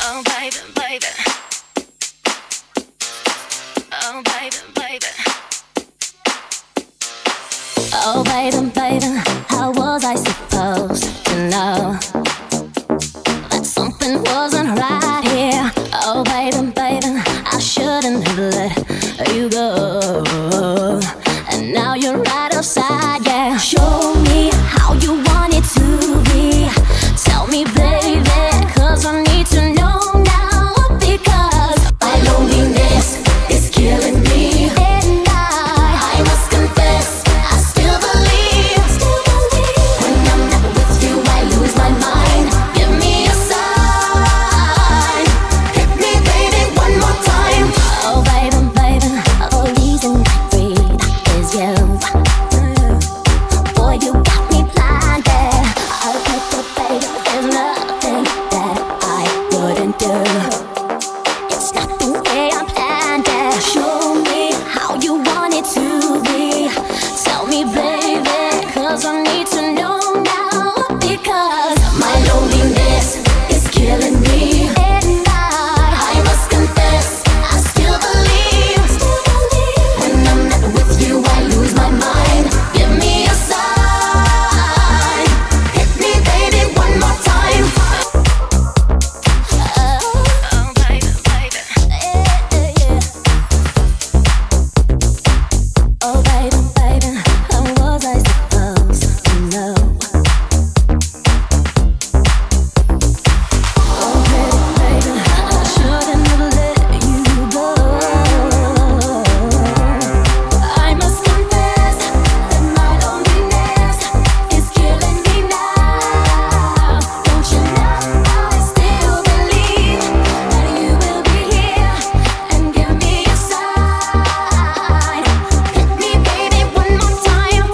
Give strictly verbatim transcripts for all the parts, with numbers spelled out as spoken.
Oh baby, baby. Oh baby, baby. Oh baby, baby. How was I supposed to know that something wasn't right here? Oh baby, baby. I shouldn't have let you go. And now you're right outside, yeah. Show me how you want it to be. Tell me, baby, 'cause I need to know now. Because my loneliness is killing me, and I, I must confess, I still believe, still believe. When I'm not with you, I lose my mind. Give me a sign. Hit me, baby, one more time. Oh, baby, baby, the reason I breathe is you. Boy, you got me blinded. I'll take the baby, there's nothing that I wouldn't do. It's not the way I planned it. Show me how you want it to be. Tell me, baby, 'cause I need to know now. Because my loneliness is killing me, and I, I must confess, I still believe, still believe. When I'm not with you, I lose my mind. Give me a sign. Hit me, baby, one more time. Oh, baby, baby. Yeah, yeah. Oh, baby, baby. How was I supposed to know? Oh, baby, baby. I shouldn't have let you go. I must confess that my loneliness is killing me now. Don't you know I still believe that you will be here and give me a sign. Hit me, baby, one more time.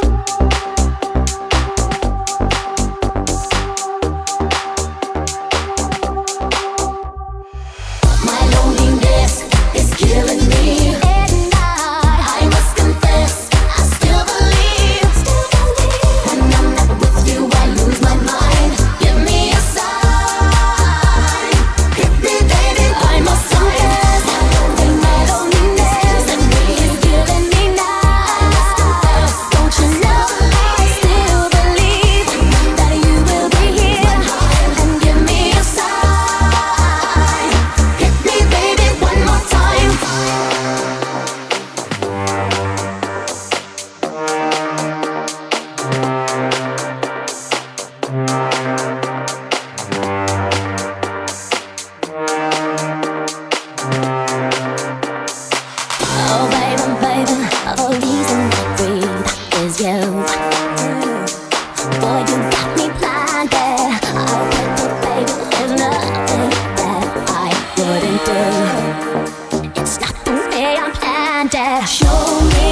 My loneliness is killing me, and I, I must confess, I still believe, still believe. When I'm not with you, I lose my mind. Give me a sign. Hit me, baby, I must confess, my loneliness is killing me now. Don't you know I still believe that you will be here and give me a sign. Hit me, baby, one more time. Oh, baby, baby, the reason I breathe is you. Boy, you got me blinded. I'll get the baby, there's nothing that I wouldn't do. It's not the way I planned it. Show me